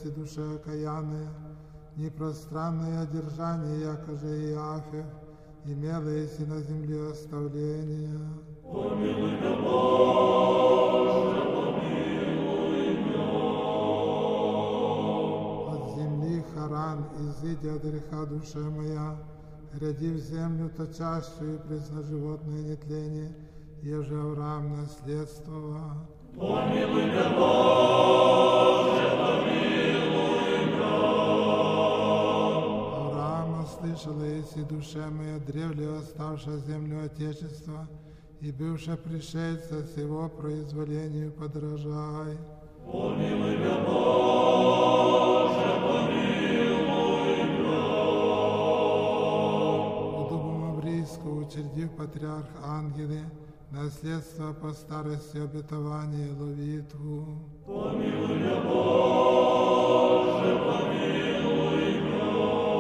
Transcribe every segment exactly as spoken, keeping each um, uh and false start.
и душа окаянная, непространное одержание, якоже и Иафев, имела еси на земле оставления. Помилуй меня, Боже, помилуй меня. От земли Харан, изыдя от греха душа моя, ряди в землю точащую и пресноживотное нетление, еже Авраам наследствовал. Помилуй меня, Боже, помилуй меня. Авраама слышала, еси душе моя, древле оставшая землю Отечества, и бывшая пришельца с его произволению подражай. Помилуй меня, Боже, помилуй меня. У дубу Маврийского учредив патриарх ангелы, наследство по старости обетования ловитву. Помилуй меня, Боже, помилуй меня.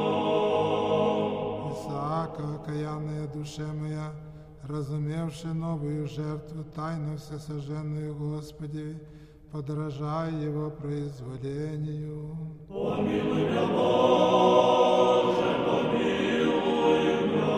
Исаака, окаянная душе моя, разумевши новую жертву, тайну всесожженную Господи, подражай его произволению. Помилуй меня, Боже, помилуй меня.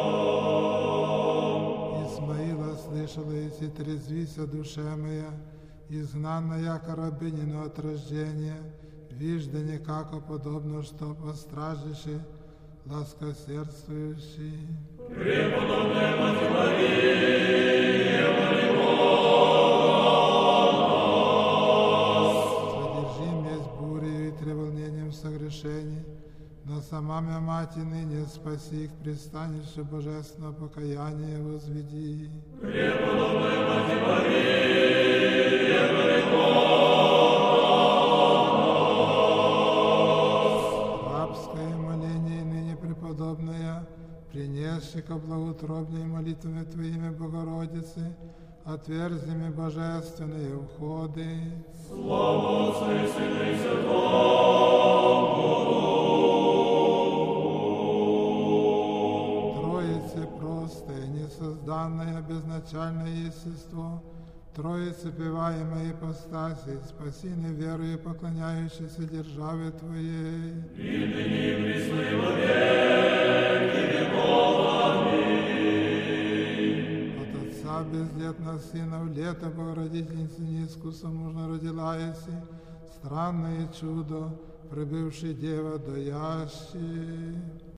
Исмаила слышала, если трезвися душе моя, изгнанная яко рабынину от рождения, виждане, како подобно, что постраждеши, ласкосердствующий. Преподобная Мать Мария, моли Содержим есть бурею и треволнением согрешений, но сама мя Мать и ныне спаси их пристанище божественного покаяния возведи. Преподобная Мать Мария, моли Рабское моление ныне преподобная, принесши ко благоутробней молитвами Твоими, Богородицы, отверзи мне божественные входы. Слава Отцу и Сыну и Святому Духу. Троице простое, несозданное, безначальное естество, Троице певаемой ипостаси, спаси неверую поклоняющейся державе Твоей. И ныне и присно и во веки веков. Аминь. От Отца бездетного Сына в лето Богородительницы неискусно мужно родила еси, странное чудо, прибывший Дева доящий.